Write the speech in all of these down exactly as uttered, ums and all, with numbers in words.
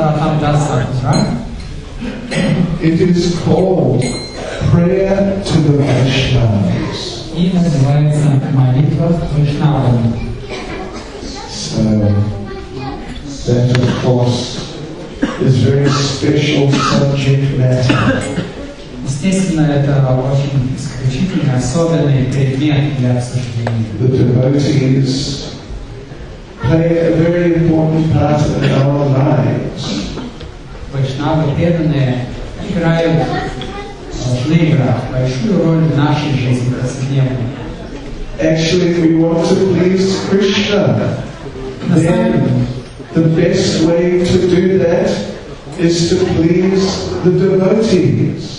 It is called prayer to the Vaishnavas. So that, of course, is very special subject matter. Естественно, это очень исключительный, особенный предмет для обсуждения. The devotees play a very important part in our lives. Вайшнавы преданные играют, должны играть большую роль в нашей жизни повседневной. Actually, if we want to please Krishna, then the best way to do that is to please the devotees.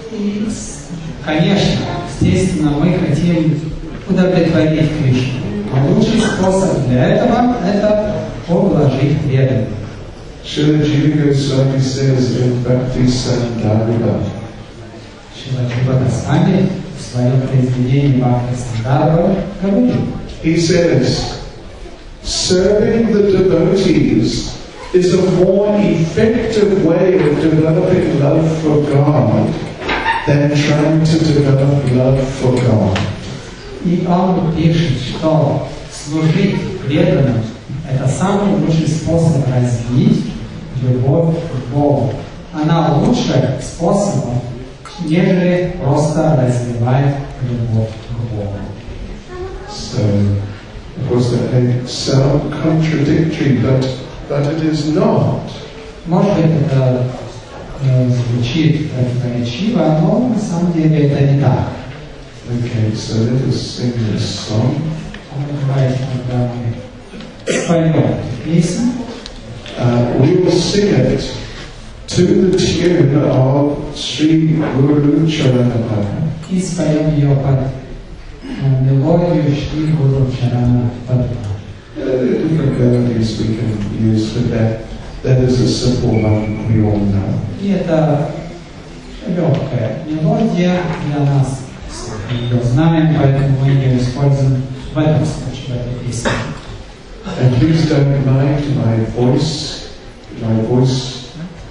Конечно, естественно, мы хотим удовлетворить Кришну. Но лучший способ для этого – это ублажить преданных. Srila Jiva Goswami says in Bhakti Sandarbha. Шрила Джива Госвами в своем произведении Бхакти Сандarbha говорит. He says, serving the devotees is a more effective way of developing love for God than trying to develop love for God. И он пишет, что служить преданным – это самый лучший способ развить любовь к Богу. Она лучше способа, нежели просто развивать любовь к Богу. So, of course, that may sound contradictory, but, but it is not. Может быть, это э, звучит противоречиво, но на самом деле это не так. Okay, so let us sing this song. Давайте тогда мы споем эту песню. Uh, we will sing it to the tune of Sri Guru Charanapaya. И споем ее под мелодию Шри Гуру Чарана Падма. Different melodies we can use for that. That is a simple one we all know. И это легкая мелодия для нас. Мы ее знаем, поэтому мы ее используем в этом случае, в этой песне. And please don't mind my voice. My voice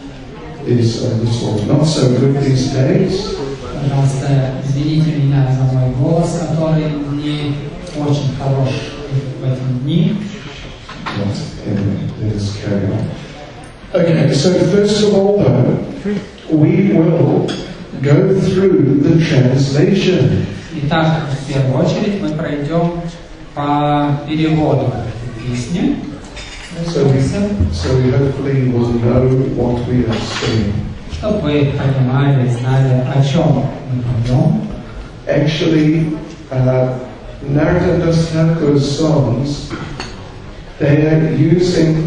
is a little not so good these days. Пожалуйста, извините меня за мой голос, который не очень хорош в эти дни. But anyway, let us carry on. Okay, so first of all, though, we will go through the translation. Итак, в первую очередь мы пройдем по переводу этой песни. So we, so we hopefully will know what we are saying. Чтобы вы понимали, знали, о чем мы поем. Actually, uh, Narottam Das Thakur's songs, they are using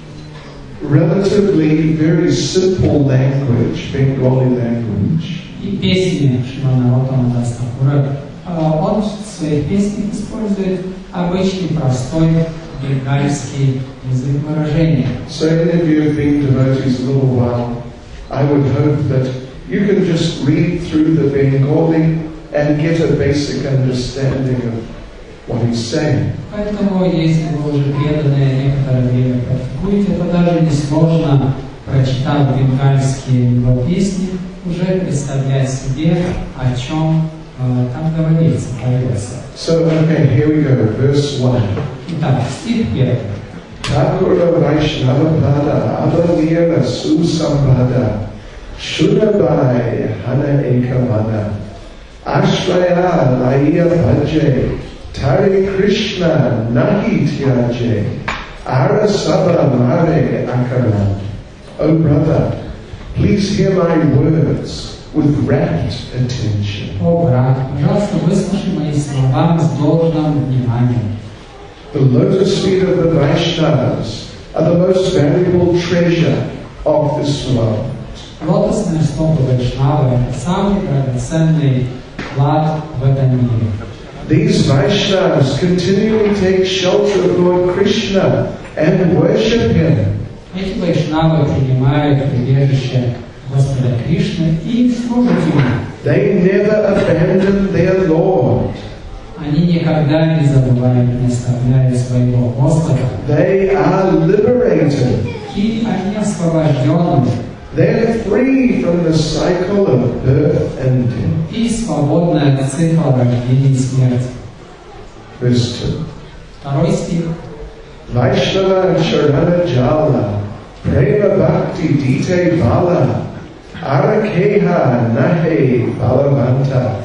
relatively very simple language, Bengali language. И песни Шримад Нароттама Дас Такура, он в своих песнях использует обычный простой бенгальский язык выражения. So any of you have been devotees a little while, I would hope that you can just read through the Bengali and get a basic understanding of what he's saying. Поэтому, если вы уже преданные некоторое время практикуете, то даже несложно, прочитав бенгальские его песни, уже представлять себе, о чем э, там говорится, поется. So, okay, here we go, verse one. Итак, стих первый. Thakura Vaishnava Pada Avavira Susambhada Shunabai Hana Ekamana Ashraya Laya Bhaje Tare Krishna Nahi Tyaje Arasava Mare Akaran. Oh brother, please hear my words with rapt attention. О, брат, пожалуйста, выслушай мои слова с должным вниманием. The lotus feet of the Vaishnavas are the most valuable treasure of this world. Лотосные стопы Вайшнавы – это самый драгоценный клад в этом мире. These Vaishnavas continually take shelter of Lord Krishna and worship Him. Эти Вайшнавы принимают прибежище Господа Кришны и служат Ему. They never abandon their Lord. Они никогда не забывают, не оставляют своего Господа. They are liberated И они освобождены. They're free from the cycle of birth and death. И свободны от цикла рождения и смерти. Verse two. Второй стих. Vaishnava Sharana Jala Prema Bhakti Dite Bala Arakeha Nahe Balavanta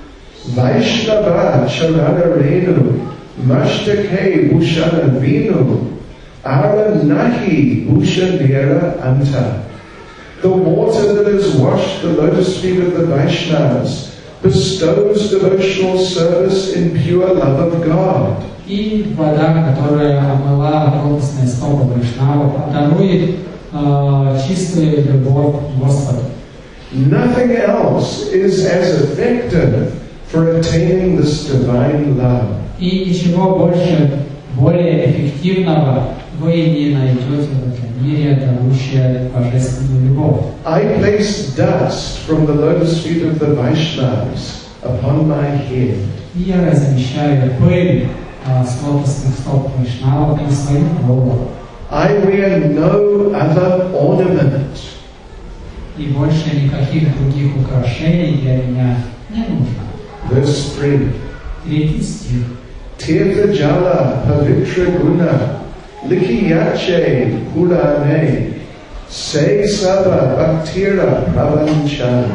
Vaishnava Sharana Renu Mashtake Bhushana Vinu Ara Nahi Bhushanira Anta. The water that has washed the lotus feet of the Vaishnavas bestows devotional service in pure love of God. И вода, которая омыла лотосные стопы Вайшнавов, дарует э, чистую любовь к Господу. Nothing else is as effective for attaining this divine love. И ничего больше, более эффективного вы не найдете в этом мире, дарующее божественную любовь. I place dust from the lotus feet of the Vaishnavas upon my head. И я размещаю пыль э, с лотосных стоп Вайшнавов на свою голову. I wear no other ornament. И больше никаких других украшений для меня не нужно. Verse three. Третий стих. Tirtha Jala Pavitra Guna Likiyache Purane Se Saba Bhaktira Pravanchan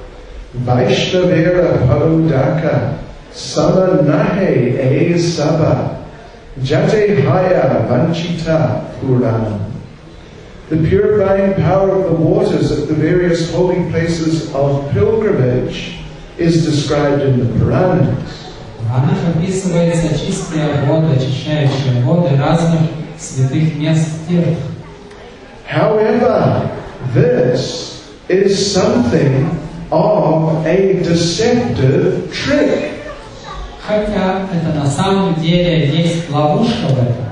Vaishnavera Parodaka Sama Nahe E Saba Jate Haya Vanchita Puran. The purifying power of the waters at the various holy places of pilgrimage is described in the Puranas. В Пуранах описывается чистая вода, очищающая воды разных святых мест тиртх. However, this is something of a deceptive trick. Хотя это на самом деле есть ловушка в этом.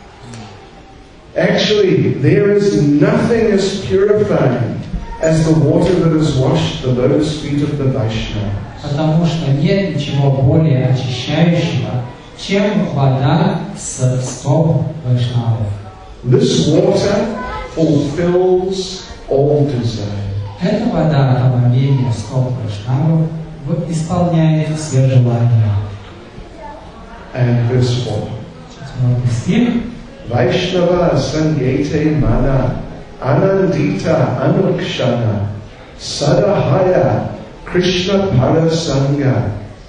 Actually, there is nothing as purifying as the water that has washed the lotus feet of the Vaishnavas. Потому что нет ничего более очищающего, чем вода с стоп Вайшнавов. This water fulfills all desire. Эта вода омовения стоп Вайшнавов исполняет все желания. And verse four. Четвертый стих. Vaishnava Sangete Mana Anandita Anukshana Sadahaya Krishna Parasanga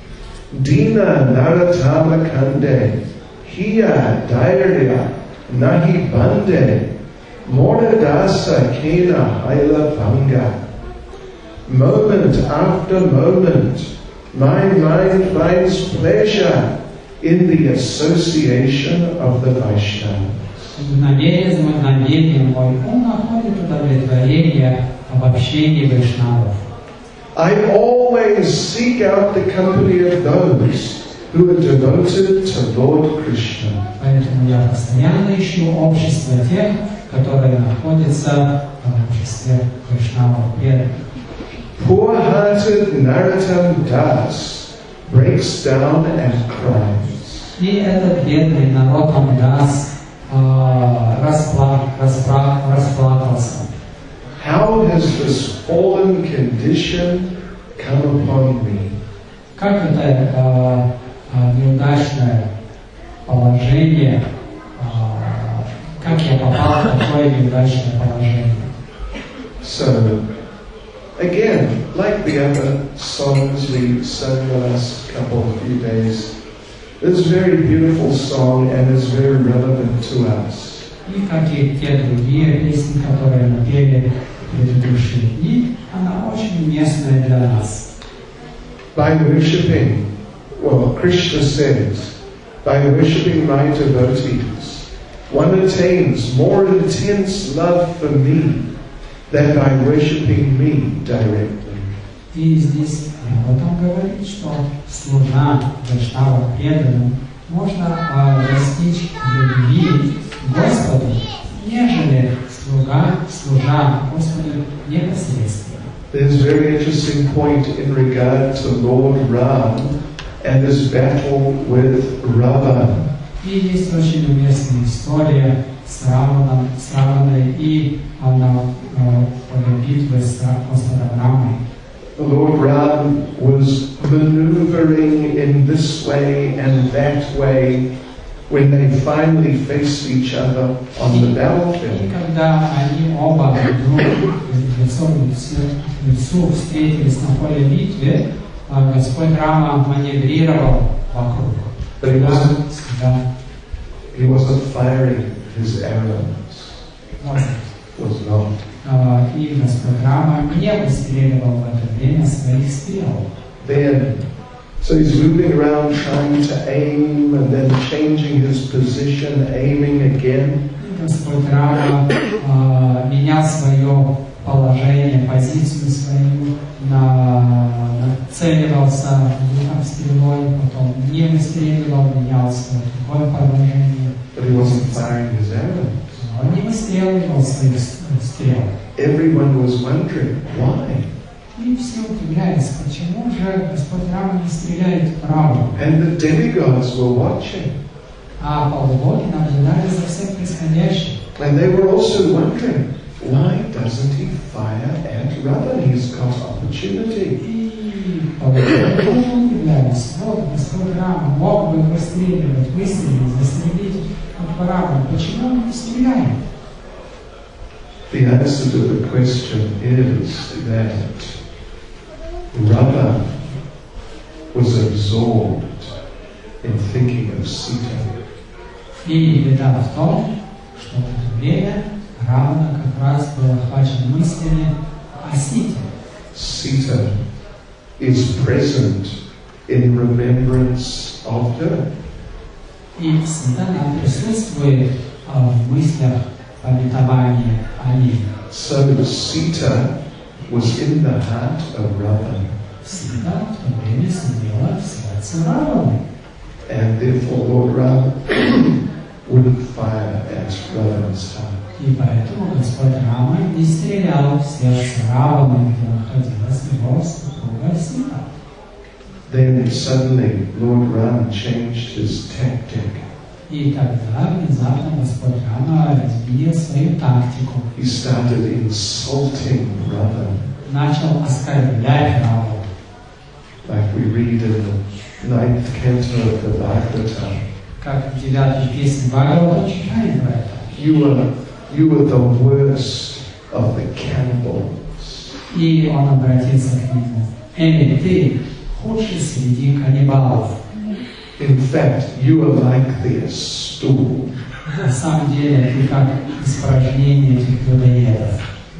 Dina Naratama Kande Hiya Dairya Nahi Bande Moradasa Kena Haila Banga. Moment after moment, my mind finds pleasure in the association of the Vaishnavas. Мгновение за мгновением мой ум находит удовлетворение в общении Вайшнавов. I always seek out the company of those who are devoted to Lord Krishna. Поэтому я постоянно ищу общество тех, которые находятся в обществе Вайшнавов преданных. Poor-hearted Narottam Das breaks down and cries. И этот бедный Нароттам Дас расплакался. How has this fallen condition come upon me? Как это э, э, неудачное положение, э, как я попал в такое неудачное положение? So, again, like the other songs we sang the last couple of few days, this very beautiful song and is very relevant to us. И как и те другие песни, которые мы пели в предыдущие дни, она очень уместная для нас. By worshipping, well, Krishna says, by worshipping my devotees, one attains more intense love for me than by worshipping me directly. И здесь об этом говорит, что служа Вайшнава преданным можно э, достичь любви к Господу, нежели слуга, служа Господу непосредственно. There's a very interesting point in regard to Lord Ram and his battle with Ravan. И есть очень уместная история с Раваном, с Раваной и на поле битвы с Господом Рамой. Lord Ram was maneuvering in this way and that way when they finally faced each other on the И battlefield. когда они оба друг лицом к лицу встретились на поле битвы, Господь Рама маневрировал вокруг. But he wasn't, Да. he wasn't firing his arrows. Was not. И Господь Рама не выстреливал в это время своих стрел. Then, so he's moving around trying to aim and then changing his position, aiming again. Господь Рама э, менял свое положение, позицию свою, на, нацеливался духом стрелой, потом не выстреливал, менял свое другое положение. But he wasn't firing his arrows. Он не выстреливал своих стрел. Everyone was wondering, why? И все удивлялись, почему же Господь Рама не стреляет вправо. And the demigods were watching. А полубоги наблюдали за всем происходящим. And they were also wondering, why doesn't he fire at Ravan? He's got opportunity. И полубоги тоже удивлялись. Вот Господь Рама мог бы выстреливать, выстрелить, застрелить от Равана. Почему он не стреляет? The answer to the question is that Ravan was absorbed in thinking of Sita. И беда в том, что в это время Равана как раз был охвачен мыслями о Сите. Sita is present in remembrance of her. И Сита нам присутствует в мыслях пометования о ней. So Sita was in the heart of Ravan. Сита в то время сидела в сердце Раваны. And therefore Lord Ram wouldn't fire at Ravan's heart. И поэтому Господь Рама не стрелял в сердце Раваны, где находилась его супруга Сита. Then suddenly Lord Ram changed his tactic. И тогда внезапно Господь Рама изменил свою тактику. He started insulting Ravan, Начал оскорблять Равану. like we read in the ninth canto of the Bhagavatam. Как в девятой песне Бхагавата читаем про это. You were, you were the worst of the cannibals. И он обратился к нему. Эми, ты худший среди каннибалов. In fact, you are like their stool. На самом деле, ты как испражнение этих людоедов.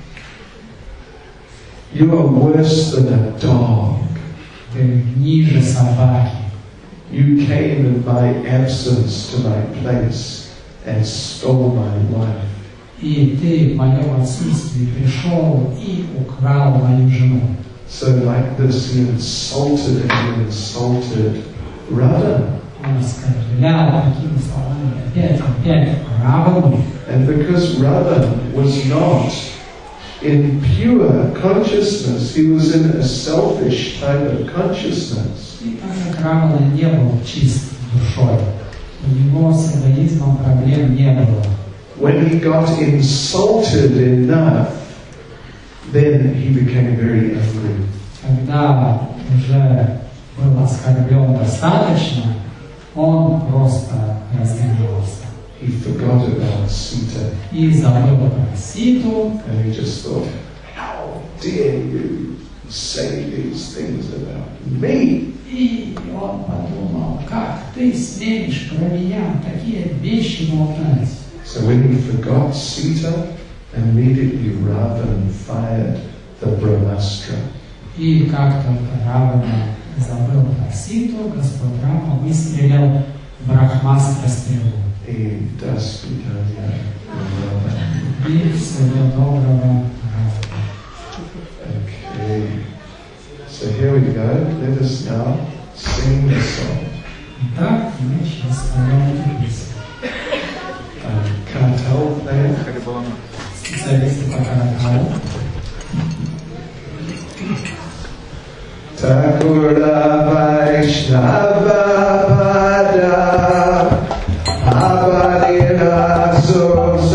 You are worse than a dog. Ты ниже собаки. You came in my absence to my place and stole my wife. И ты в моем отсутствии пришел и украл мою жену. So like this, he insulted and he insulted Ravan. Он оскорблял такими словами опять, опять Равану. And because Ravan was not in pure consciousness, he was in a selfish type of consciousness. И так как Равана не был чист душой, у него с эгоизмом проблем не было. When he got insulted enough, then he became very angry. Когда уже был оскорблен достаточно, он просто разгневался. He forgot about Sita. И забыл про Ситу. And he just thought, how dare you say these things about me? И он подумал, как ты смеешь про меня такие вещи молчать. So when he forgot Sita, immediately Ravan fired the Brahmastra. И как только Равана забыл про Ситу, Господь Рама выстрелил Брахмастра стрелу. И Даспитания Ravan. И всего доброго Равана. Okay. So here we go. Let us now sing the song. Итак, мы сейчас споем эту песню. Kartal player. Специалисты по караталу. Thakura Vaishnava Pada Abadina Sukh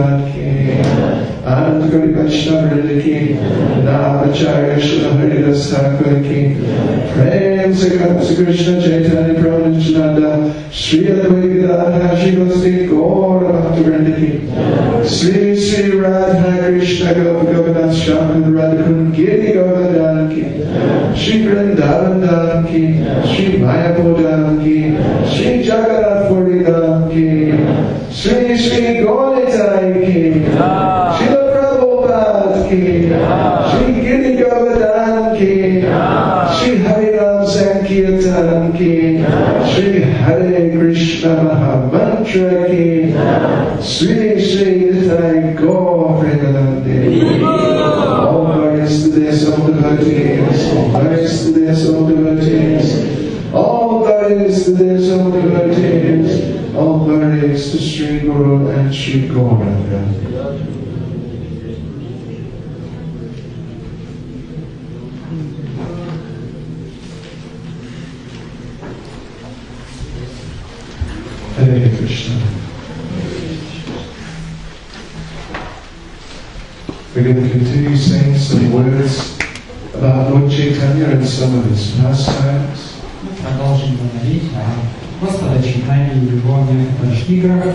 Jagannath ki, Anand Gauri Vaishnava Vrinda ki, Namacharya Srila Haridas Thakur ki, Prem Se Krishna Chaitanya Prabhu Nityananda, Sri Advaita Gadadhar Shri Gaura Bhakta Vrinda ki, Sri Sri Radha Krishna Gopa Govardhan Shyamakund Radhakund Giri Govardhan ki, Sri Vrindavan Dham ki, Sri Mayapur Dham ki, Sri Jagannath Puri Dham ki, Sri Sri Gauritai ki, Srila Prabhupada ki, Sri Giri Govardhan ki, Sri Harinam Sankirtan ki, Sri Hare Krishna Mahamantra ki, Sri Sri Nitai Gaur Premanande. All glories to their soul devotees, all glories to their soul devotees, all glories to their soul devotees, all glories to Sri Guru and Sri Gauranga. Hare Krishna. We're going to continue saying some words about Lord Chaitanya and some of his pastimes. Продолжим говорить о Господа Чайтанье и его некоторых играх.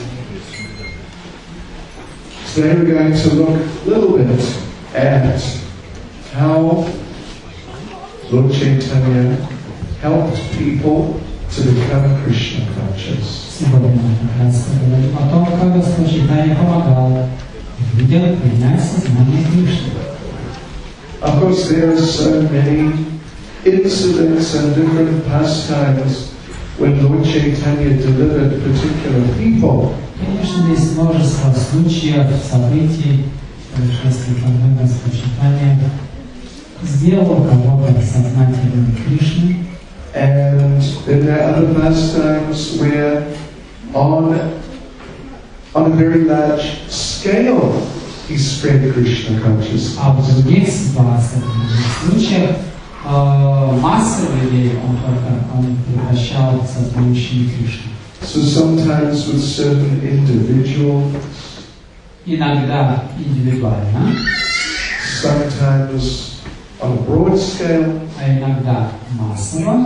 Today we're going to look a little bit at how Lord Chaitanya helped people to become Krishna conscious. Сегодня мы как раз поговорим о том, как Господь Чайтанья помогал людям принять сознание Кришны. Of course, there are so many incidents and different pastimes when Lord Chaitanya delivered particular people. Конечно, есть множество случаев, событий, происшествий, когда Господь Чайтанья сделал кого-то сознательным Кришной. And then there are other pastimes where on, on a very large scale he spread Krishna consciousness. А в других ситуациях, в других случаях, э, масса людей он только он превращал в сознающие Кришну. So sometimes with certain individuals, Иногда индивидуально, sometimes on a broad scale. а иногда массово.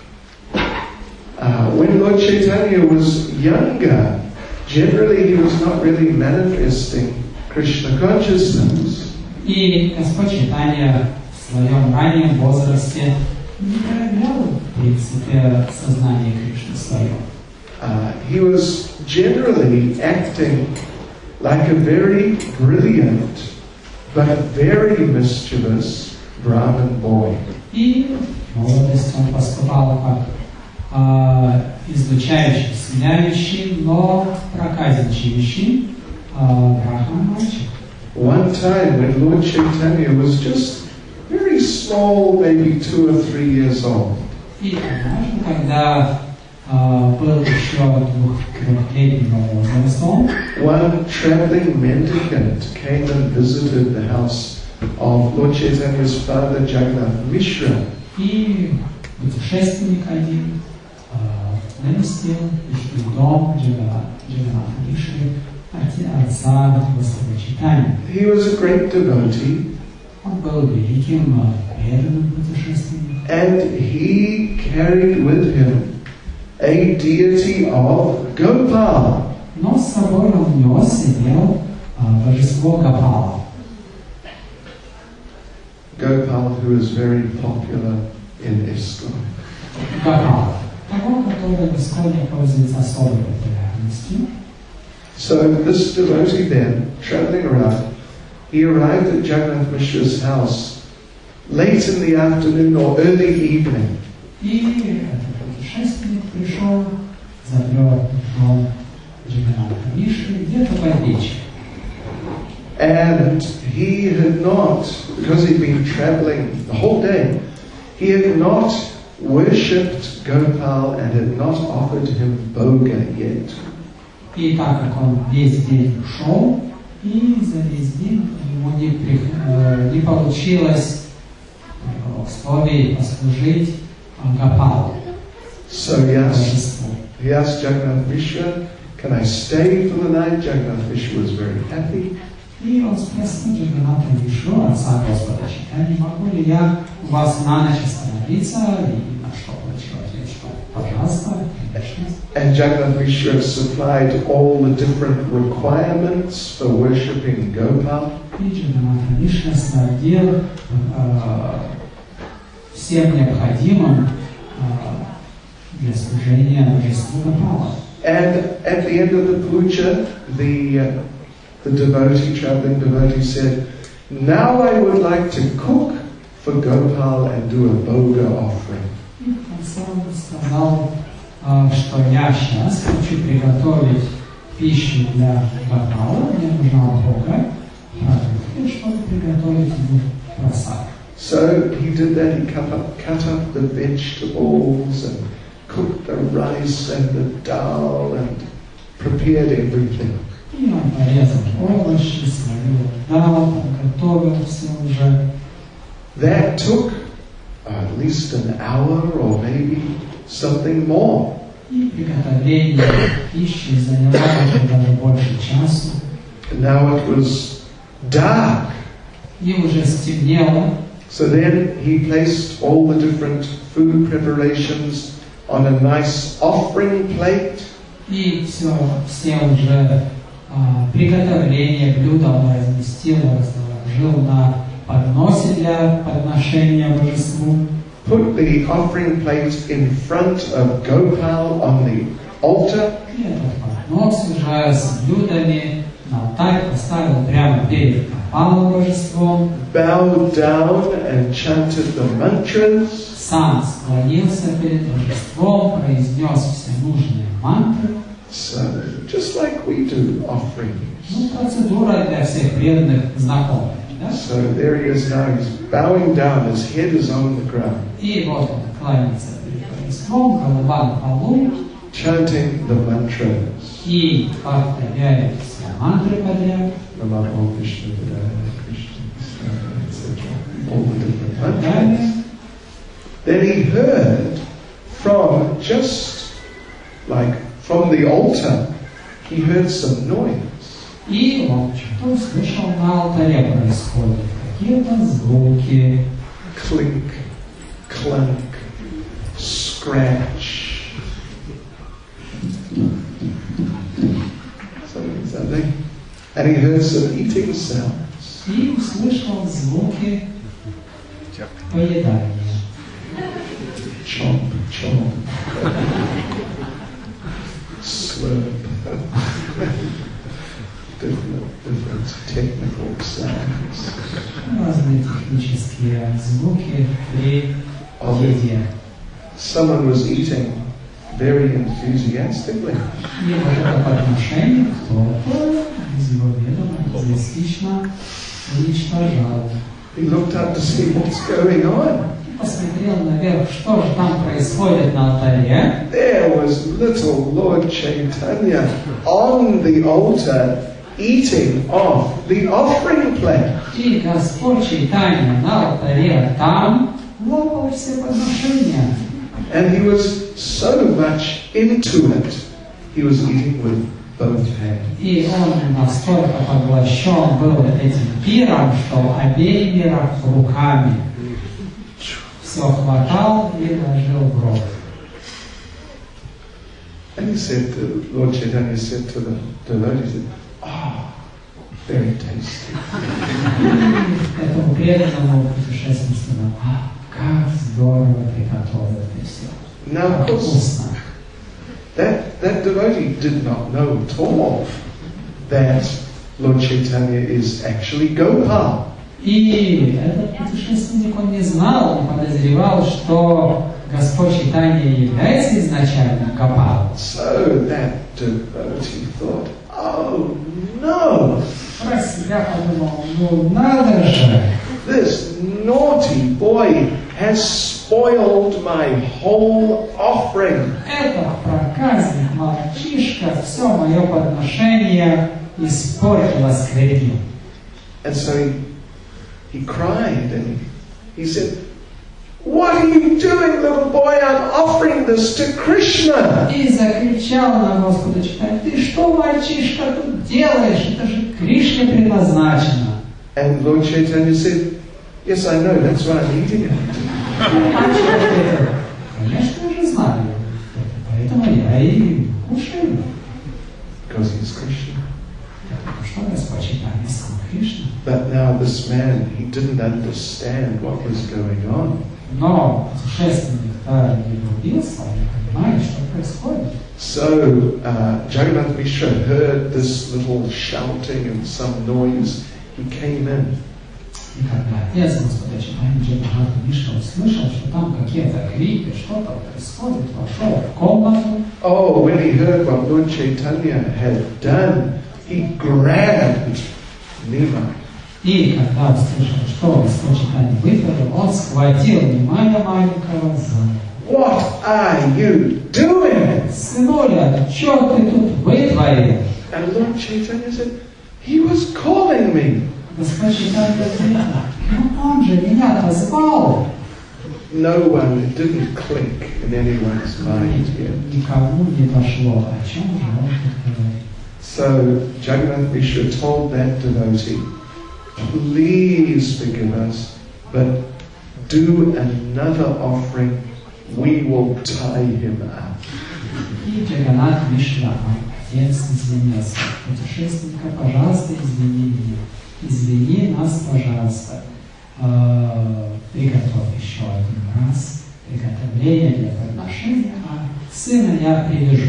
Uh, when Lord Chaitanya was younger, generally he was not really manifesting Krishna consciousness. И Господь Чайтанья в своем раннем возрасте не проявлял, в принципе, сознание Кришны свое. Uh, he was generally acting like a very brilliant but very mischievous Brahmin boy. И в молодости он поступал как э, излучающий, сияющий, но проказничающий э, брахман мальчик. One time when Lord Chaitanya was just very small, maybe two or three years old, И однажды, когда э, был еще двух-трехлетнего возраста, one traveling mendicant came and visited the house of Lord Chaitanya's father Jagannath Mishra. и путешественник один э, навестил их дом Джаганнатха Мишры, отца Господа Чайтаньи. He was a great devotee. Он был великим преданным путешественником. And he carried with him a deity of Gopal. Но с собой он нес имел э, божество Гопала. Gopal, who is very popular in ISKCON. Гопала. Того, который в Исконе пользуется особой популярностью. So this devotee then, traveling around, he arrived at Jagannath Mishra's house late in the afternoon or early evening. И этот путешественник пришел, забрел дом Джаганнатха Мишры где-то под вечер. And he had not, because he'd been traveling the whole day, he had not worshipped Gopal and had not offered him bhoga yet. И так как он весь день ушел, и за весь день ему не, при, э, не получилось в условии послужить Гопалу. So he asked, he asked Jagannath Mishra, can I stay for the night? Jagannath Mishra was very happy. И он спросил Джаганната Мишру, отца Господа Чайтаньи, могу ли я у вас на ночь остановиться? И на что получил ответ, что пожалуйста, конечно. And Jagannath Mishra supplied all the different requirements for worshipping Gopal. И Джаганната Мишра снабдил э, всем необходимым э, для служения божеству Гопала. And at the end of the puja, the uh, the devotee, traveling devotee, said, "Now I would like to cook for Gopal and do a bhoga offering." И в конце он сказал, что я сейчас хочу приготовить пищу для Гопала, мне нужна бога, и чтобы приготовить ему просад. So he did that. He cut up, cut up the vegetables and cooked the rice and the dal and prepared everything. И он порезал овощи, сварил дал, готовил все уже. That took at least an hour or maybe something more. И приготовление пищи заняло уже даже больше часу. Now it was dark. И уже стемнело. So then he placed all the different food preparations on a nice offering plate. И все, все уже а, приготовление блюда он разместил, разложил на подносе для подношения божеству. Put the offering plate in front of Gopal on the altar. И этот поднос уже с блюдами на алтарь поставил прямо перед Гопалом божеством. Bowed down and chanted the mantras. Сам склонился перед божеством, произнес все нужные мантры. So, just like we do offerings. Ну, процедура для всех преданных знакомая, да? So there he is now, he's bowing down, his head is on the ground. И вот он кланяется перед божеством, голова на полу. Chanting the mantras. И повторяет все мантры подряд. Namo Krishna Vidaya, Krishna, et cetera. All the different mantras. Then he heard from just like from the altar, he heard some noise. И он что-то услышал на алтаре происходит. Какие-то звуки. Clink, clunk, scratch. Something, something. And he heard some eating sounds. И услышал звуки поедания. Chomp, chomp. Slurp. different, different technical sounds. Разные технические звуки при еде. Someone was eating very enthusiastically. И вот это подношение кто-то из его ведома эгоистично уничтожал. He looked up to see what's going on. Посмотрел наверх, что же там происходит на алтаре. There was little Lord Chaitanya on the altar eating off the offering plate. И Господь Чайтанья на алтаре там лопал все подношения. And he was so much into it, he was eating with both hands. И он настолько поглощен был этим пиром, что обеими руками все хватал и ложил в рот. And he said, to, Lord Chaitanya said to the devotees, "Ah, very tasty." Этому преданному путешественнику сказал: а, как здорово приготовил ты все. Now, of course, Вкусно. that, that devotee did not know at all that Lord Chaitanya is actually Gopal. И этот путешественник, он не знал, не подозревал, что Господь Чайтанья является изначально Гопалом. So that devotee thought, "Oh no, Про себя подумал: ну надо же, this naughty boy has spoiled my whole offering." этот проказник, мальчишка, все мое подношение испортил, осквернил. And so he, he cried and he said, What are you doing, little boy? I'm offering this to Krishna. И закричал на Господа Чайтанью: ты что, мальчишка, тут делаешь? Это же Кришне предназначено. And Lord Chaitanya said, yes, I know, that's why I'm eating it. Мальчик ответил: конечно, я же знаю, поэтому я и кушаю. Because he's Krishna. Потому что Господь Чайтанья сам Кришна. But now this man, he didn't understand what was going on. Но путешественник не влюбился, не понимает, что происходит. So uh, Jagannath Mishra heard this little shouting and some noise. He came in. И когда отец Господа Чайтаньи Джаганнатха Мишра услышал, что там какие-то крики, что-то происходит, вошел в комнату. Oh, when he heard what Lord Chaitanya had done, he grabbed Nimai. И когда услышал, что Господь Чайтанья вытворил, он схватил Нимая маленького за руку. What are you doing? Сынуля, что ты тут вытворил? And Lord Chaitanya said, he was calling me. Господь Чайтанья ответил: ну он же меня позвал. No one, it didn't click in anyone's mind yet. Никому не дошло, о чем же он тут говорит. So Jagannath Mishra told that devotee, please forgive us, but do another offering, we will tie him up. И Джаганнатх Мишра, отец, извинился: путешественника, пожалуйста, извини меня. Извини нас, пожалуйста. Приготовь еще один раз приготовление для подношения, а сына я привяжу.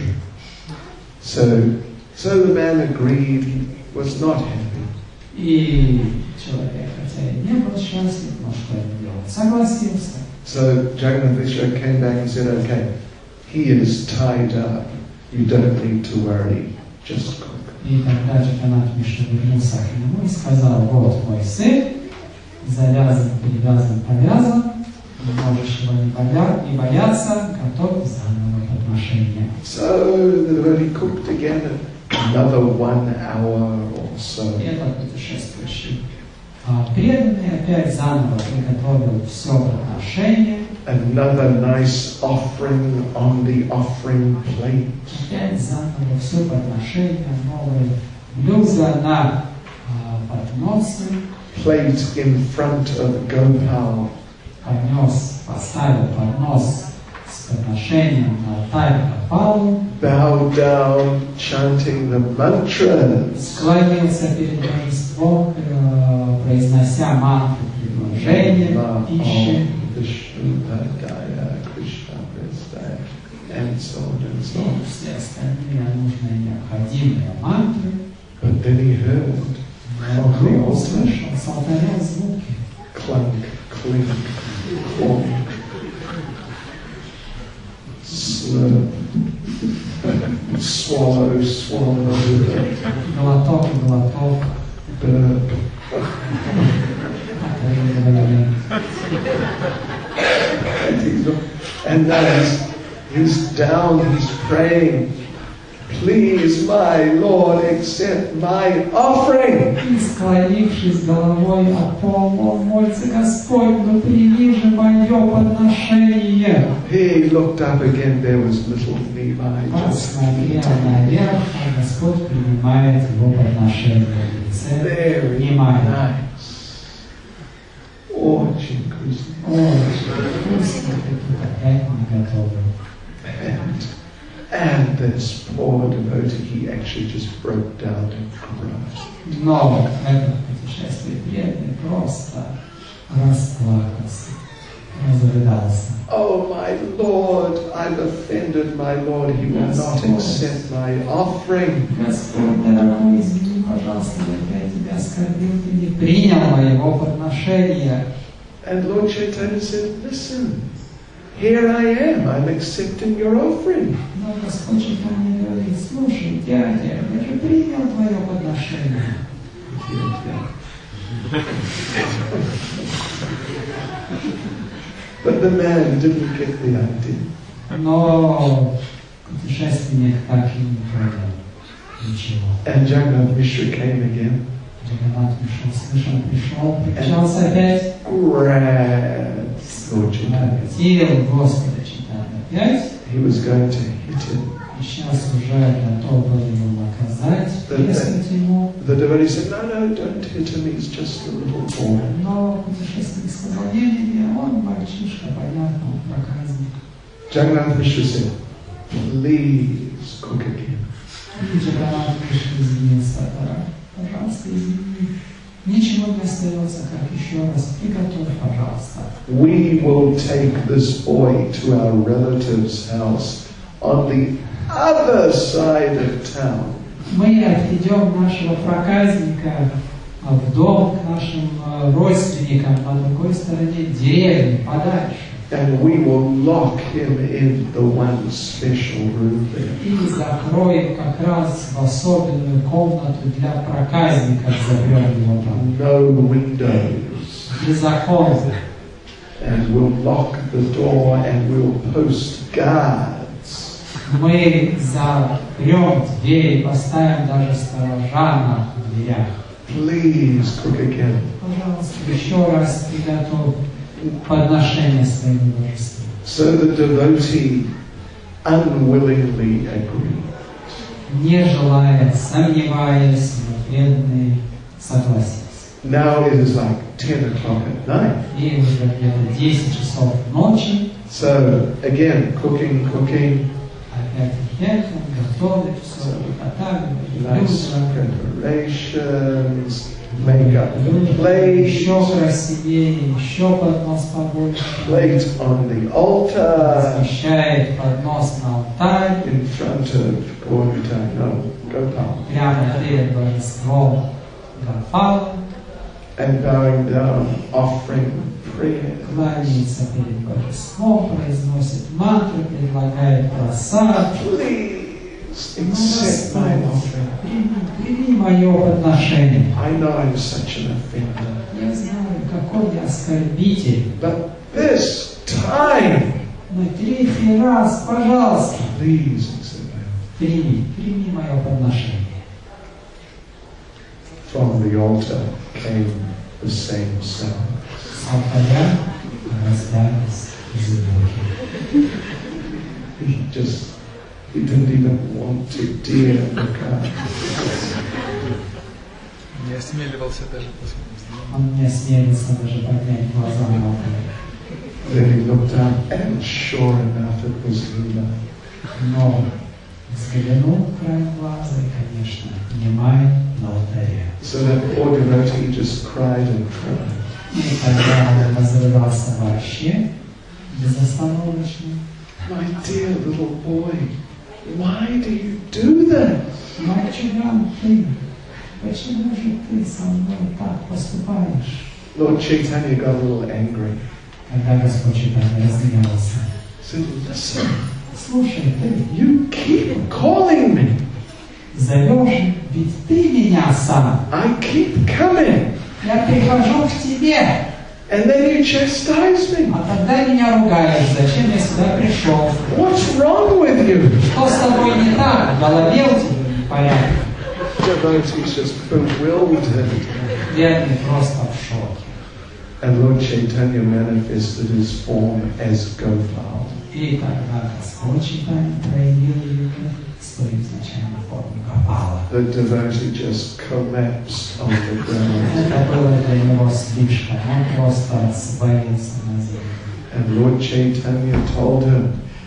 So, so the man agreed, he was not happy. И человек, хотя и не был счастлив, но что ему делать, согласился. So Jagannath Mishra came back and said, okay, he is tied up, you don't need to worry, just cook. И тогда Джаганнатх Мишра вернулся к нему и сказал: вот мой сын, завязан, перевязан, повязан, можешь его не, боя, не бояться, готов заново подношение. So the devotee cooked again another one hour or so. И этот путешествующий преданный опять заново приготовил все подношение. Another nice offering on the offering plate. Опять заново все подношение, новые блюда на подносы. Plate in front of Gopal. Поднес, поставил поднос с подношением на алтарь Гопалу. Bow down, chanting the mantras. Склонился перед божеством, произнося мантру предложения, пищи. And so on and so on. Все остальные нужные необходимые мантры. But then he heard from the altar, услышал с алтаря звуки. clunk, clink, clonk, slurp, swallow, swallow, Глоток, глоток. burp. And, he's, and now he's, he's down, he's praying, please, my Lord, accept my offering. И склонившись головой о пол, он молится: Господь, ну прими же мое подношение. He looked up again, there was little Nimai. Посмотрел наверх, а Господь принимает его подношение в лице Very Нимая. nice. Очень вкусно. Очень вкусно, ты тут опять не готовы. And, and this poor devotee, he actually just broke down and cried. Но это путешествие преданный просто расплакался, разрыдался. Oh my Lord, I've offended my Lord, he will not accept my offering. Господь, дорогой, извини, пожалуйста, я тебя оскорбил, ты не принял моего подношения. And Lord Chaitanya said, listen, here I am, I'm accepting your offering. Но Господь Чайтанья говорит: слушай, дядя, я же принял твое подношение. But the man didn't get the idea. Но путешественник так и не понял ничего. And Jagannath Mishra came again. Джаганнат пришел, слышал, пришел, прикричался опять. Grabbed Lord Chaitanya. Хотел Господа Чайтанью опять. He was going to hit him. И сейчас уже готов был его наказать, трескать ему. The devotee said, no, no, don't hit him, he's just a little boy. Но путешественник сказал, не-не-не, он мальчишка, понятно, он проказник. Jagannath Mishra said, please cook again. И Джаганнат Мишра извинился, пожалуйста, извини. Ничего не остается, как еще раз приготовь, пожалуйста. We will take this boy to our relative's house on the other side of town. Мы отведем нашего проказника в дом к нашим родственникам на другой стороне деревни, подальше. And we will lock him in the one special room there. И закроем как раз в особенную комнату для проказника, запрем его там. No windows. Без окон. And we'll lock the door and we'll post guards. Мы запрем дверь, поставим даже сторожа на дверях. Please cook again. Пожалуйста, еще раз приготовь подношение своему божеству. So the devotee unwillingly agreed. Не желая, сомневаясь, преданный согласился. Now it is like ten o'clock at night. И уже где-то десять часов ночи. So again, cooking, cooking. Опять готовить, все приготовить, Nice preparations, make up the plate, еще красивее, еще поднос побольше. plate on the altar, Размещает поднос на алтарь, in front of Gauranga, no, Gopal, прямо перед божеством Гопала, and bowing down, offering prayer. кланяется перед божеством, произносит мантры, предлагает просад. Please accept my offering. Прими, прими мое подношение. I know I'm such an offender, Я знаю, какой я оскорбитель. but this time, Но третий раз, пожалуйста, please accept my offering. прими, прими мое подношение. From the altar came the same sound. С алтаря раздались звуки. He just, he didn't even want to dare look up. Не осмеливался даже посмотреть. Он не осмелится даже поднять глаза на алтарь. Then he looked up, and sure enough, it was Leela. Но взглянул в край глаза и, конечно, Нимай на алтаре. So that poor devotee just cried and cried. И тогда он разрывался вообще, безостановочно. My dear little boy, why do you do that? Мальчуган, ты, почему же ты со мной так поступаешь? Lord Chaitanya got a little angry. Когда Господь Чайтанья разгневался. He said, listen, Слушай, ты you keep calling me. зовешь, ведь ты меня сам. I keep coming. Я прихожу к тебе, And then you chastise me. а тогда меня ругаешь. Зачем я сюда пришел? What's wrong with you? Что с тобой не так? В голове у тебя непорядок. Devotees just bewildered. Бедный просто в шоке. And Lord Chaitanya manifested his form as Gopal. И тогда Господь Чайтанья проявил его свою изначальную форму Гопала. The devotee just collapsed on the ground. Это было для него слишком. Он просто свалился на землю. And Lord Chaitanya told him,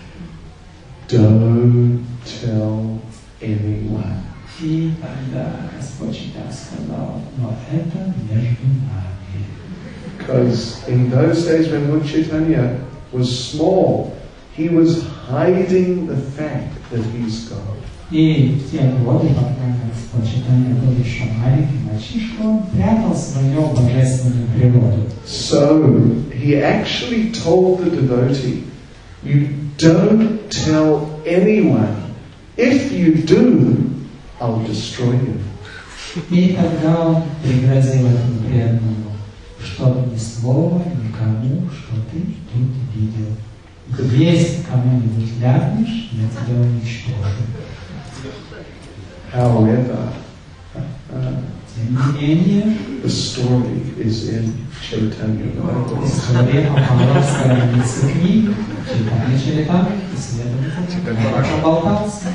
don't tell anyone. И тогда Господь Чайтанья сказал, но это между нами. Because in those days when Lord Chaitanya was small, he was hiding the fact that he's God. И в те годы, пока Господь Чайтанья был еще маленький мальчишка, он прятал свою божественную природу. So he actually told the devotee, you don't tell anyone. If you do, I'll destroy you. И тогда он пригрозил этому преданному, что ни слова никому, что ты тут видел. Если кому-нибудь ляпнешь, я тебя уничтожу. However, uh, Тем не менее, the story is in Chaitanya Mahaprabhu. история попала в страницы книг, читали Чаритамриту, следовательно, проболтался.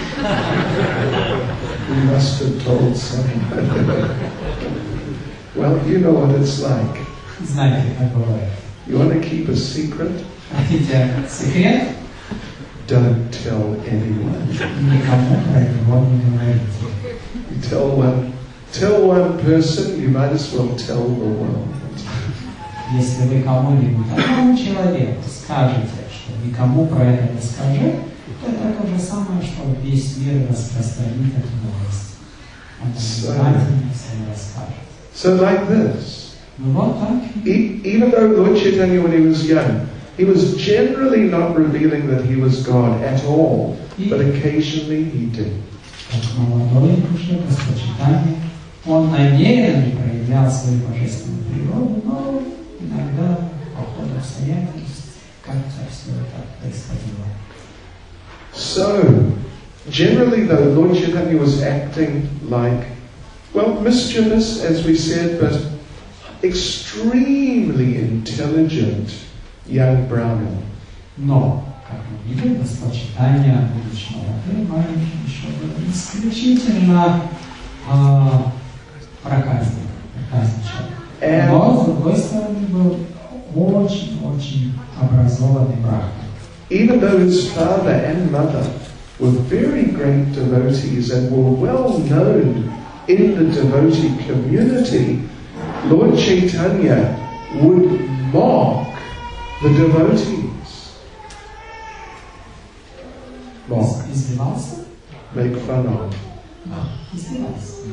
We must have told someone. Well, you know what it's like. Знаете, как бывает. You want to keep a secret? Хотите секрет? Don't tell anyone. Никому про него не говорите. You tell one, tell one person, you might as well tell the world. Если вы кому-нибудь, одному человеку скажете, что никому про это не скажи, то это то же самое, что весь мир распространит эту новость. Он обязательно всем расскажет. So like this, Ну вот так. e- even though Lord Chaitanya, when he was young, he was generally not revealing that he was God at all, but occasionally he did. Как молодой душе, Господь Чайтанья, он намеренно проявлял свою божественную природу, но иногда по ходу обстоятельств как-то все это происходило. So, generally though, Lord Chaitanya was acting like, well, mischievous, as we said, but extremely intelligent young Brahmin. Но, как мы видим, Господь Чайтанья, будучи молодым, маленьким, еще был исключительно а, проказник, проказничал. Но, с другой стороны, был очень-очень образованный брахман. Even though his father and mother were very great devotees and were well known in the devotee community, Lord Chaitanya would mock the devotees. Mock. Издевался? Make fun of. Издевался.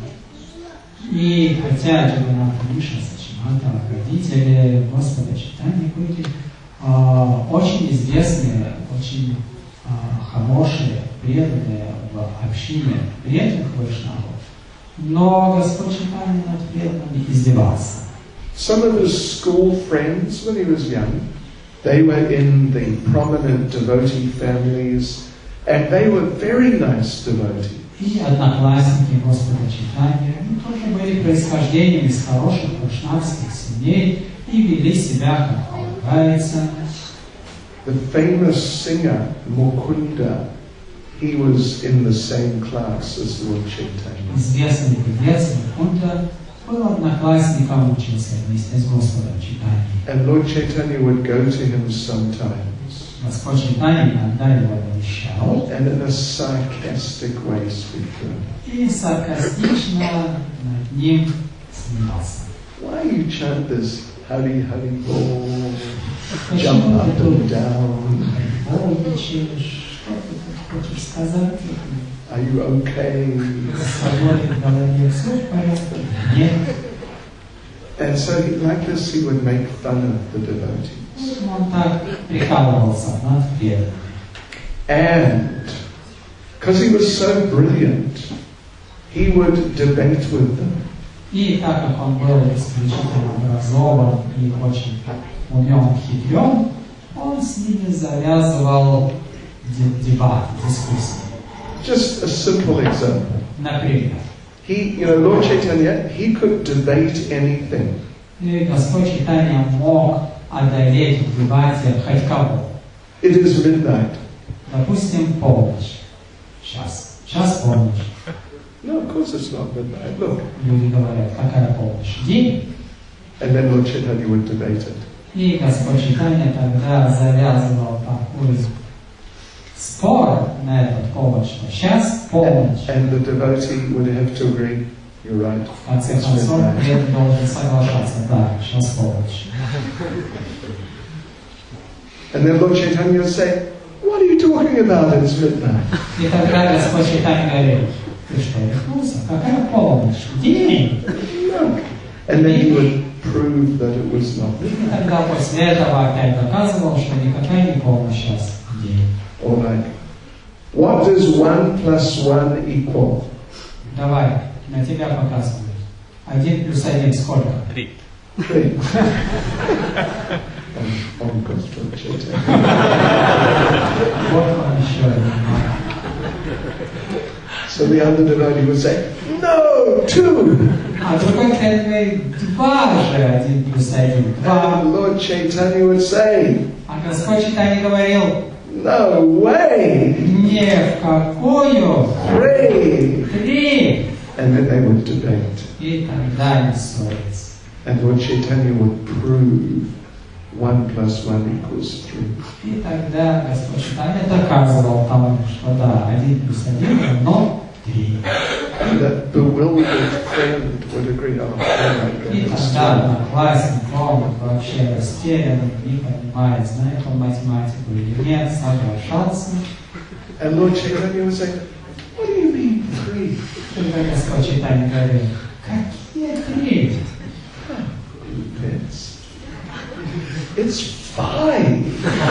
И хотя Джаганатха Миша Сачиманта, родители Господа Чайтаньи были а, очень известные, очень а, хорошие, преданные в общине преданных вайшнавов, но Господь Чайтанья над преданными издевался. Some of his school friends when he was young, they were in the prominent devotee families, and they were very nice devotees. И одноклассники Господа Чайтаньи тоже были происхождением из хороших вайшнавских семей и вели себя как полагается. The famous singer Mukunda, he was in the same class as Lord Chaitanya. Известный певец Мукунда был одноклассником, учился вместе с Господом Чайтаньей. And Lord Chaitanya would go to him sometimes, Господь Чайтанья иногда его навещал and in a sarcastic way speak to him. и саркастично над ним смеялся. Why you chant this Hari Hari Bol, jump up and down? Полничаешь, что ты тут хочешь сказать? Are you okay? С тобой в голове все в порядке? Нет. And so he, like this he would make fun of the devotees. Он так прикалывался над преданными. And because he was so brilliant, he would debate with them. И так как он был исключительно образован и очень умен, хитрен, он с ними завязывал дебаты, дискуссии. Just a simple example. Например, He, you know, Lord Chaitanya, he could debate anything. и Господь Чайтанья мог одолеть в дебате хоть кого. It is midnight. Допустим, полночь. Сейчас. Сейчас полночь. No, of course it's not midnight. Look. Люди говорят, какая полночь? День. And then Lord Chaitanya would debate it. И Господь Чайтанья тогда завязывал такой спор на этот повод, что сейчас полночь. And the devotee would have to agree, you're right. В конце It's концов, midnight. преданный должен соглашаться, да, сейчас полночь. And then Lord Chaitanya would say, what are you talking about? It's midnight. И тогда Господь Чайтанья говорил, ты что, рехнулся? Какая полночь? День! Look. And then he would prove that it was not И midnight. тогда после этого опять доказывал, что никакая не полночь сейчас. День. Or like, what does one plus one equal? Давай, на тебя показывают. Один плюс один сколько? Три. Three. on, on Gospel Chaitanya. Вот он еще один. So the other devotee would say, no, two. А другой преданный, два же, один плюс один, два. And Lord Chaitanya would say, А Господь Чайтанья говорил, no way. ни в какую. Three. Три. And then they would debate. И тогда они ссорятся. And Lord Chaitanya would prove one plus one equals three. И тогда Господь Чайтанья доказывал тому, что да, один плюс один равно три. And that bewildered friend would agree, oh, oh И my тогда God. одноклассник, робот, вообще растерянный, не понимает, знает он математику или нет, соглашаться. And Lord Chaitanya would say, what do you mean three? Тогда Господь Чайтанья говорил, какие три? It's, it's five.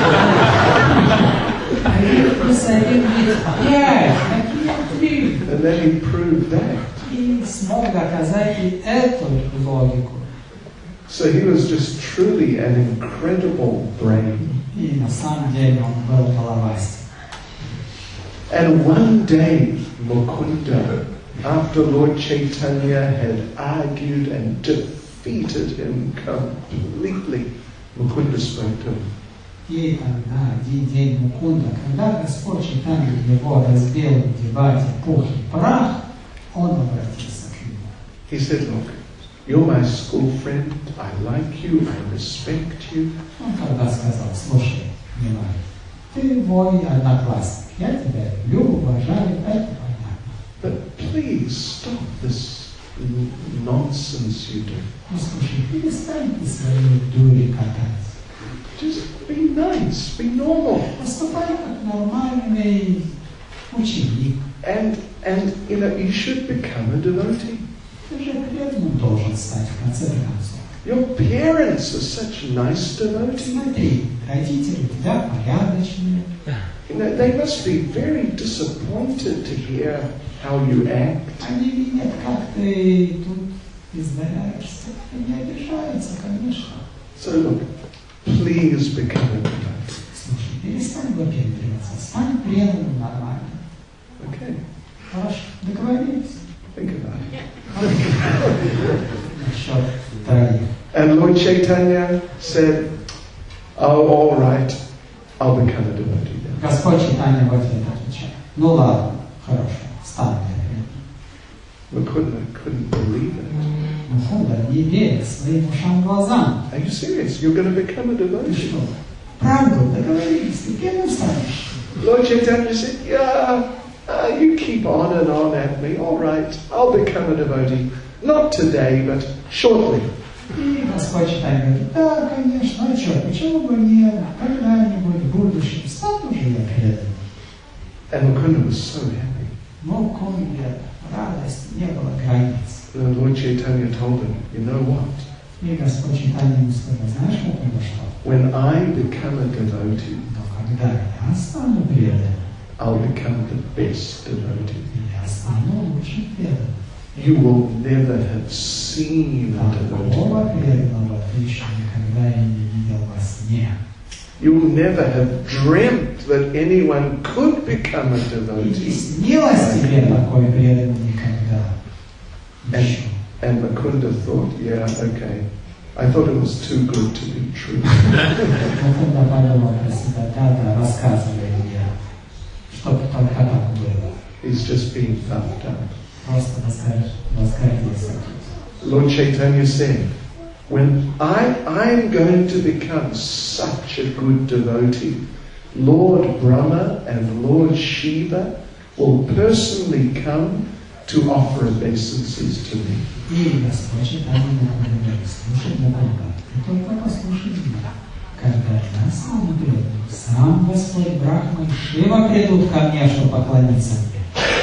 Один плюс один будет пять. Какие три? And then he proved that. И смог доказать и эту логику. So he was just truly an incredible brain. И на самом деле он был головастик. And one day, Mukunda, after Lord Chaitanya had argued and defeated him completely, Mukunda spoke to him. И тогда, один день Мукунда, когда Господь Чайтанья его разбил в дебате пух и прах, он обратился к нему. He said, look, you're my school friend, I like you, I respect you. Он тогда сказал, слушай, Милай, ты мой одноклассник, я тебя люблю, уважаю, это понятно. But please stop this n- nonsense you do. Ну слушай, перестань ты свои дури катать. Just be nice, be normal. Поступай как нормальный ученик. And, and you know, you should become a devotee. Ты же преданным должен стать в конце концов. Your parents are such nice devotees. Смотри, родители у тебя порядочные. You know, they must be very disappointed to hear how you act. Они видят, как ты тут издаляешься, и не обижаются, конечно. So look, please become a devotee. Слушай, перестань выпендриваться, стань преданным нормально. Okay, Хорошо, договорились? think about it. Насчет троих. And Lord Chaitanya said, oh, all right, I'll become a devotee now. Господь Чайтанья в ответ отвечает, ну ладно, хорошо, стану я преданным. Mukunda couldn't believe it. Мукунда не верит своим ушам глазам. Are you serious? You're going to become a Ты devotee? что? Правду, договорились, ты преданным станешь? Lord Chaitanya said, yeah, uh, you keep on and on at me. All right, I'll become a devotee. Not today, but shortly. И Господь Чайтанья говорит, да, конечно, а что, почему бы нет, когда-нибудь в будущем стану же я преданным. And Mukunda was so happy. Мукунде радости не было границ. And Lord Chaitanya told him, you know what? И Господь Чайтанья ему сказал, знаешь, Мукунда, что? When I become a devotee, Но когда я стану преданным, I'll become the best devotee. я стану лучшим преданным. You will never have seen a Такого devotee. преданного ты еще никогда и не видел во сне. You'll never have dreamt that anyone could become a И не devotee. снилось тебе такой преданный никогда. Еще. And Mukunda thought, yeah, okay. I thought it was too good to be true. Мукунда подумал про себя, да-да, рассказывай мне, чтобы только так было. He's just being puffed up. Просто возгордился. Lord Chaitanya said, when I, I'm going to become such a good devotee, Lord Brahma and Lord Shiva will personally come to offer obeisances to me. И Господь Чайтанья Мукунда говорит, слушай, Мукунда, ты только послушай меня. Когда я стану преданным, сам Господь Брахма и Шива придут ко мне, чтобы поклониться мне.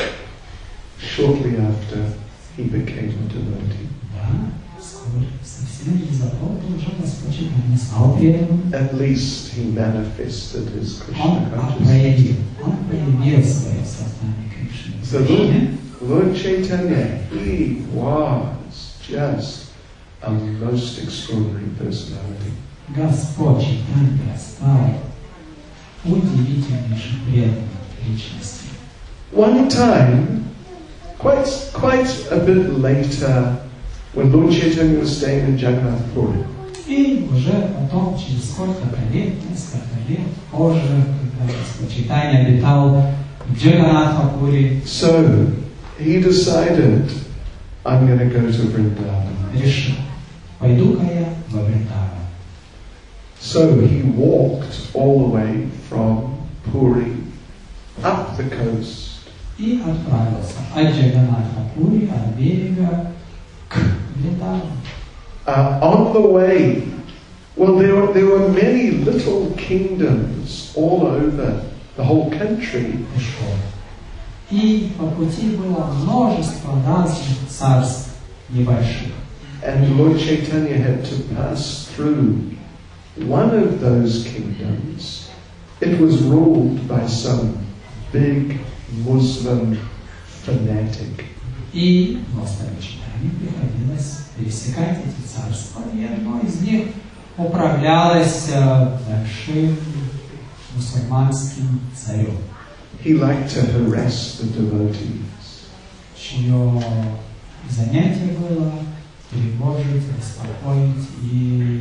Shortly after, he became a devotee. Да, вскоре, совсем незадолго уже Господь Чайтанья стал преданным. At least he manifested his Он Krishna consciousness. проявил, он проявил свое сознание Кришны. So Lord, Lord Chaitanya, he was just a most extraordinary personality. Господь Чайтанья стал удивительнейшим преданным личностью. One time, Quite, quite a bit later, when Lord Chaitanya was staying in Jagannath Puri, И уже потом, через сколько-то лет, несколько лет позже, когда Господь Чайтанья обитал в Джаганнатхапури, so he decided, I'm going to go to Vrindavan. решил, пойду-ка я во Вриндаван. So he walked all the way from Puri up the coast. И отправился от Джаганнатхапури, от берега к Вриндавану. Uh, on the way, well, there were, there were many little kingdoms all over the whole country. И по пути было множество разных царств небольших. And Lord Chaitanya had to pass through one of those kingdoms. It was ruled by some big Muslim fanatic. И Господу Чайтанье приходилось пересекать эти царства, и одно из них управлялось большим мусульманским царем. He liked to harass the devotees. Чье занятие было тревожить, беспокоить и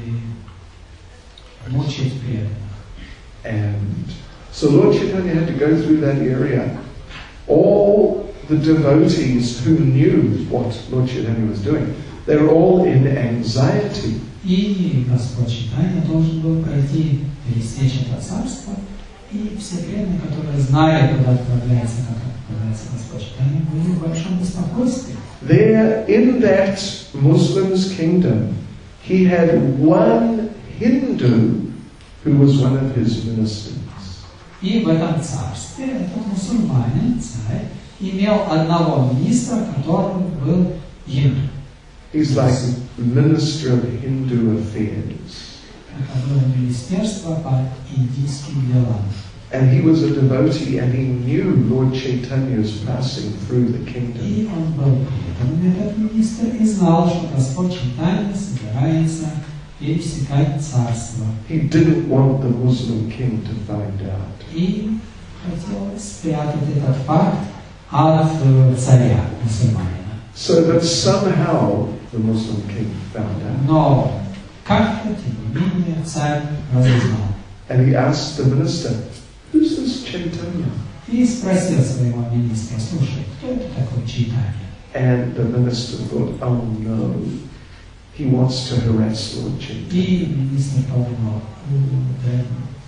мучить преданных. And so Lord Chaitanya had to go through that area. All the devotees who knew what Lord Chaitanya was doing, they were all in anxiety. И Господь Чайтанья должен был пройти, пересечь это царство, и все преданные, которые знали, куда отправляется, как отправляется Господь Чайтанья, были в большом беспокойстве. There, in that Muslim's kingdom, he had one Hindu who was one of his ministers. И в этом царстве этот мусульманин, царь, имел одного министра, которым был Hindu. He's like Minister of Hindu Affairs. Это было министерство по индийским делам. And he was a devotee and he knew Lord Chaitanya's passing through the kingdom. И он был преданным, этот министр, и знал, что Господь Чайтанья собирается пересекать царство. He didn't want the Muslim king to find out. И хотел спрятать этот факт от царя мусульманина. So that somehow the Muslim king found out. Но как-то, тем не менее, царь разузнал. And he asked the minister, who's this Chaitanya? И спросил своего министра, слушай, кто это такой Чайтанья? And the minister thought, oh no, he wants to harass Lord Chaitanya. И министр подумал, да,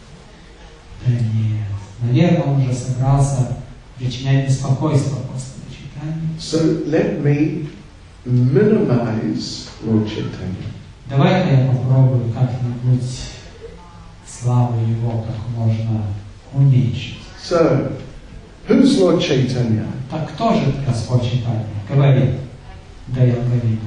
да нет, наверное, он уже собрался причинять беспокойство Господу Чайтанье. So let me minimize Lord Chaitanya. Давай-ка я попробую как-нибудь славу его как можно уменьшить. So, who's Lord Chaitanya? Так кто же Господь Чайтанья? Говорит. Да я говорю.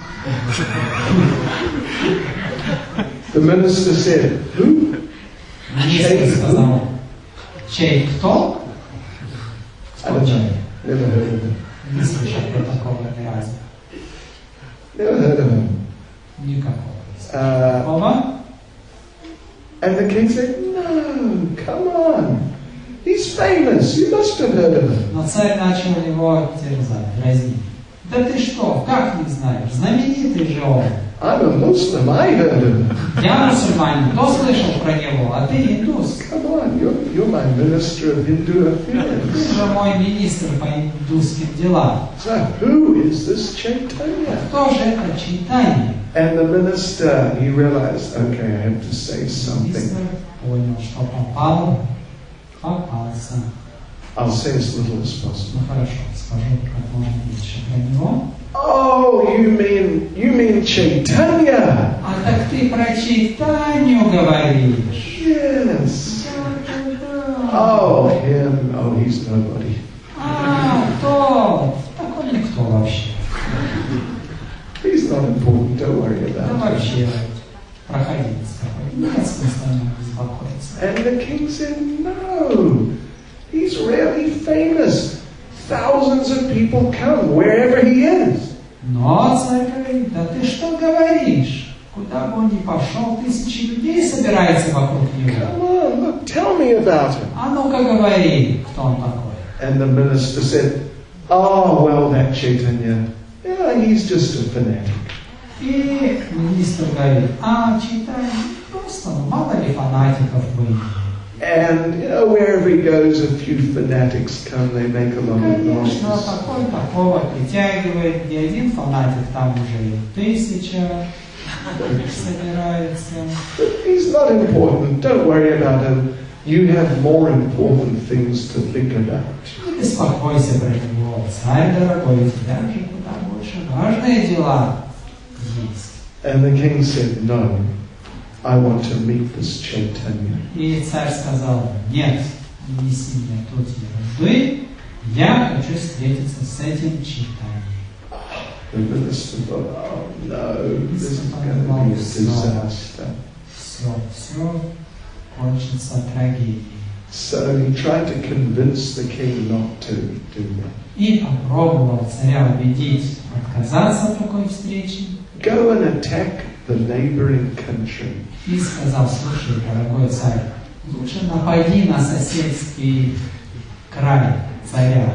The minister said, who? Министр сказал, чей кто? I don't know. Never heard of him. Не слышал про такого ни разу. Never heard of him. Никакого. Uh, Оба? and the king said, no, come on. He's famous. You must have heard of him. Но царь начал его терзать, дразнить. Да ты что, как не знаешь? Знаменитый же он. I'm a Muslim. I heard of him. Я мусульманин, кто слышал про него, а ты индус. Come on, you're, you're my minister of Hindu affairs. Ты же мой министр по индусским делам. So who is this Chaitanya? Кто же это Чайтанья? And the minister, he realized, okay, I have to say something. Министр понял, что попал, попался. I'll say as little as Ну possible. хорошо, скажу как можно меньше про него. Oh, you mean, you mean Chaitanya? А так ты про Чайтанью говоришь? Yes. Да-да-да. Oh, him. Oh, he's nobody. А, тот. Так он никто вообще. He's not important. Don't worry Да about it. вообще проходимец какой. Нет смысла о нем беспокоиться. And the king said, no. He's really famous. Thousands of people come wherever he is. Но царь говорит, да ты что говоришь? Куда бы он ни пошел, тысячи людей собираются вокруг него. Come on, look, tell me about him. А ну-ка говори, кто он такой. And the minister said, oh, well, that Chaitanya, yeah, he's just a fanatic. И министр говорит, а Чайтанья, просто мало ли фанатиков в Индии. And you know, wherever he goes, a few fanatics come, they make a lot of noise. Конечно, такой такого притягивает, где один фанатик, там уже и тысяча собирается. But he's not important. Don't worry about him. You have more important things to think about. Не беспокойся про него, царь дорогой, у тебя же куда больше важные дела есть. And the king said, no, I want to meet this Chaitanya. И царь сказал, нет, не неси меня тут ерунды, я хочу встретиться с этим Чайтаньей. The minister thought, oh no, this is going to be a disaster. Все, все кончится трагедией. So he tried to convince the king not to do that. И попробовал царя убедить отказаться от такой встречи. Go and attack the neighboring country. И сказал, слушай, дорогой царь, лучше напади на соседский край царя.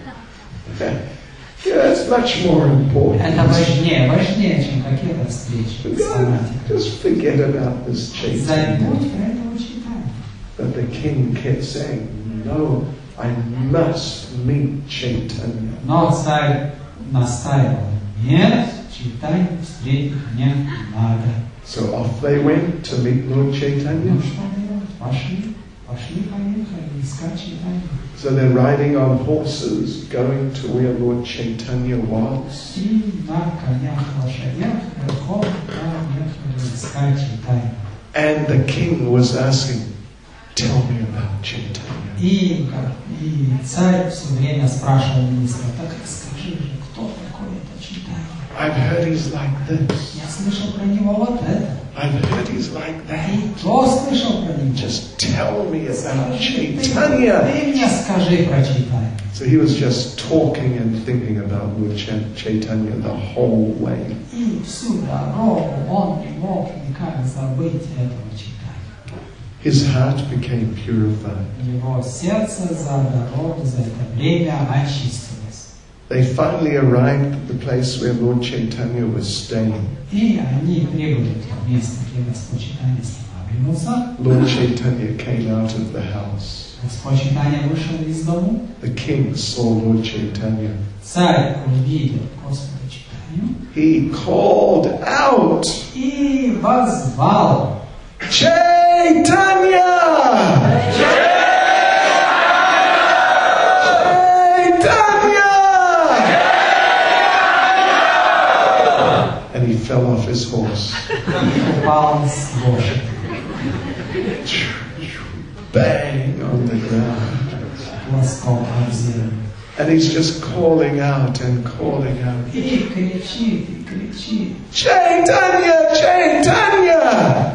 Yeah, it's much more important. Это важнее, важнее, чем какие-то встречи с God, фанатиками. just forget about this Chaitanya. Забудь про этого Чайтанью. But the king kept saying, no, I must meet Chaitanya. Но царь настаивал, нет, Чайтанью встретить мне надо. So off they went to meet Lord Chaitanya. Ну что делать? Пошли, пошли, поехали искать Чайтанью. So they're riding on horses, going to where Lord Chaitanya was. И на конях, лошадях, верхом поехали искать Чайтанью. And the king was asking, tell me about Chaitanya. И, и царь все время спрашивал министра, так расскажи же, кто такой этот Чайтанья? I've heard he's like this. Я слышал про него вот это. I've heard he's like that. И то слышал про него. Just tell me about Скажи, ты, Chaitanya. ты мне скажи про Чайтанью. So he was just talking and thinking about Lord Chaitanya the whole way. И всю дорогу он не мог никак забыть этого Чайтанью. His heart became purified. Его сердце за дорогу, за это время очистилось. They finally arrived at the place where Lord Chaitanya was staying. И они прибыли в то место, где Господь Чайтанья останавливался. Lord Chaitanya came out of the house. Господь Чайтанья вышел из дому. The king saw Lord Chaitanya. Царь увидел Господа Чайтанью He called out, и воззвал: Chaitanya! And he fell off his horse. и упал с лошади. Bang on the ground. Плоском об землю. And he's just calling out and calling out. И кричит, и кричит. Chaitanya! Chaitanya!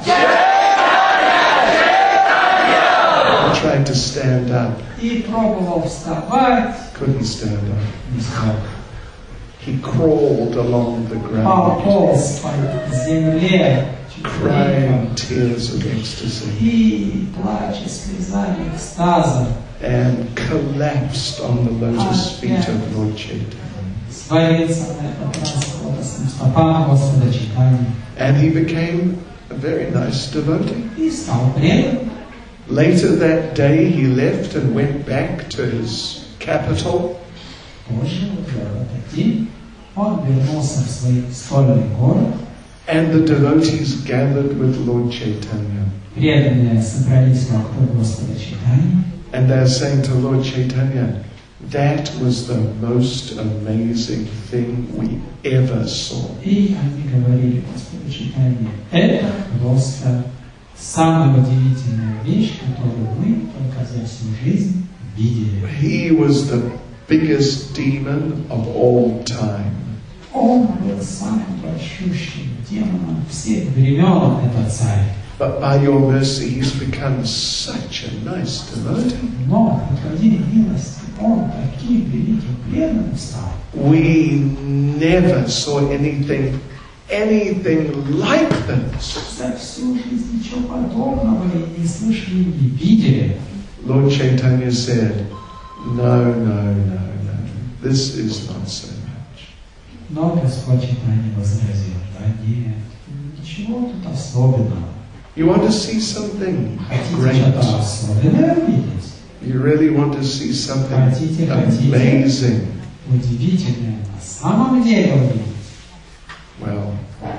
He tried to stand up. И пробовал вставать. Couldn't stand up. Не смог. He crawled along the ground, Пополз по земле. crying tears of ecstasy, И плача слезами экстаза. and collapsed on the lotus feet of Lord Chaitanya. Свалился на этот раз лотосным стопам Господа Чайтаньи. And he became a very nice devotee. И стал преданным. Later that day he left and went back to his capital. Позже, уже в этот день, он вернулся в свой стольный город. And the devotees gathered with Lord Chaitanya. Преданные собрались вокруг Господа Чайтаньи. And they're saying to Lord Chaitanya, that was the most amazing thing we ever saw. И они говорили Господу Чайтаньи: это просто самая удивительная вещь, которую мы только за всю жизнь видели. He was the biggest demon of all time. Он был самым большущим демоном всех времен, этот царь. But by your mercy, he's become such a nice devotee. Но по твоей милости он таким великим преданным стал. We never saw anything, anything like this. За всю жизнь ничего подобного и не слышали, не видели. Lord Chaitanya said, no, no, no, no. this is not so much. Но Господь Чайтанья возразил: да нет, ничего тут особенного. You want to see something Хотите great? что-то особенное увидеть? You really want to see something Хотите, хотите amazing? удивительное на самом деле увидеть? Well,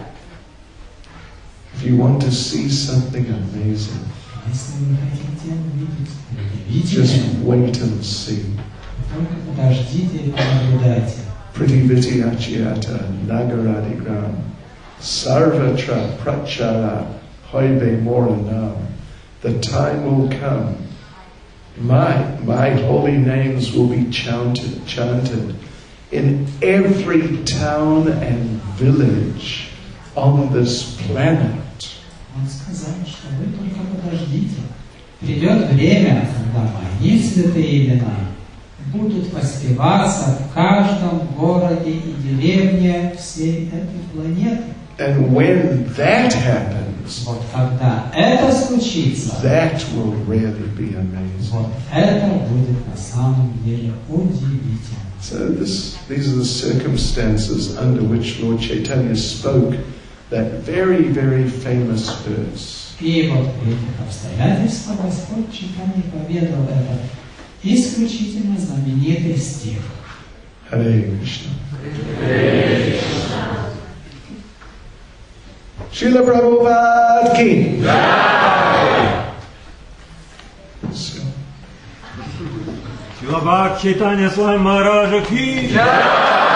if you want to see something amazing, Если вы хотите увидеть just удивительное, wait and see. только подождите и понаблюдайте. Prithiviti Achiata Nagaradigram Sarvatra Prachara Hoibe Moranam. The time will come. My my holy names will be chanted chanted in every town and village on this planet. Он сказал, что вы только подождите. Придет время, когда мои святые имена будут воспеваться в каждом городе и деревне всей этой планеты. And when that happens, Вот когда это случится, that will really be amazing. вот это будет на самом деле удивительно. So this, these are the circumstances under which Lord Chaitanya spoke that very, very famous verse. И вот в этих обстоятельствах Господь Чайтанья поведал этот исключительно знаменитый стих. Hare Krishna. Srila Prabhupada ki. So, Шрила Бхакти Чайтанья Свами Махараджа ки.